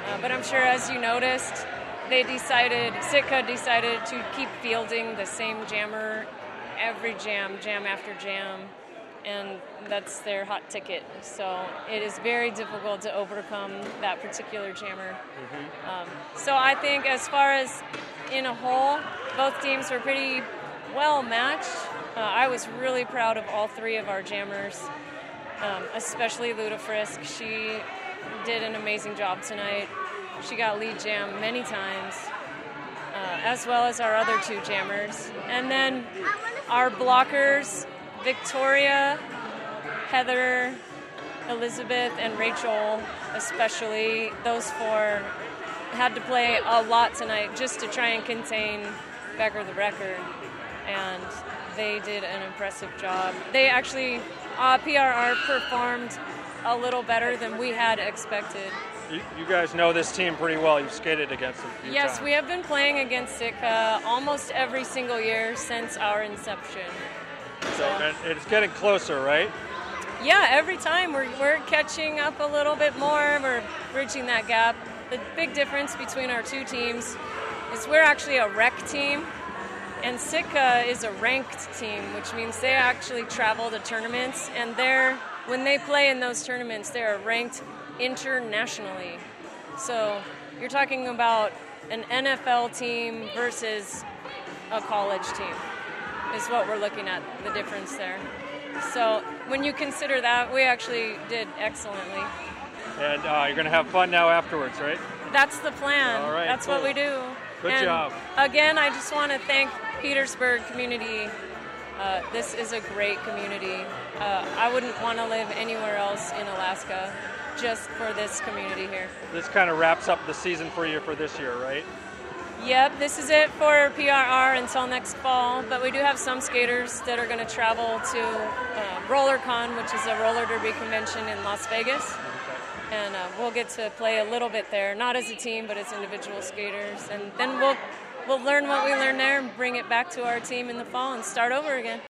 But I'm sure, as you noticed, Sitka decided to keep fielding the same jammer every jam after jam, and that's their hot ticket. So it is very difficult to overcome that particular jammer. So I think as far as in a whole, both teams were pretty well matched. I was really proud of all three of our jammers, especially Luda Frisk. She did an amazing job tonight. She got lead jam many times, as well as our other two jammers. And then our blockers, Victoria, Heather, Elizabeth, and Rachel, especially, those four had to play a lot tonight just to try and contain Becker the Record, and they did an impressive job. They actually, PRR performed a little better than we had expected. You guys know this team pretty well. You've skated against them a few times. Yes, we have been playing against Sitka almost every single year since our inception. So and it's getting closer, right? Yeah, every time we're catching up a little bit more. We're bridging that gap. The big difference between our two teams is we're actually a rec team, and Sitka is a ranked team, which means they actually travel to tournaments, and when they play in those tournaments, they're ranked internationally. So you're talking about an NFL team versus a college team is what we're looking at, the difference there. So when you consider that, we actually did excellently. And you're going to have fun now afterwards, right? That's the plan. All right, That's cool. what we do. Good job. Again, I just want to thank Petersburg community. This is a great community. I wouldn't want to live anywhere else in Alaska just for this community here. This kind of wraps up the season for you for this year, right? Yep, this is it for PRR until next fall, but we do have some skaters that are going to travel to RollerCon, which is a roller derby convention in Las Vegas. And we'll get to play a little bit there, not as a team, but as individual skaters. And then we'll learn what we learned there and bring it back to our team in the fall and start over again.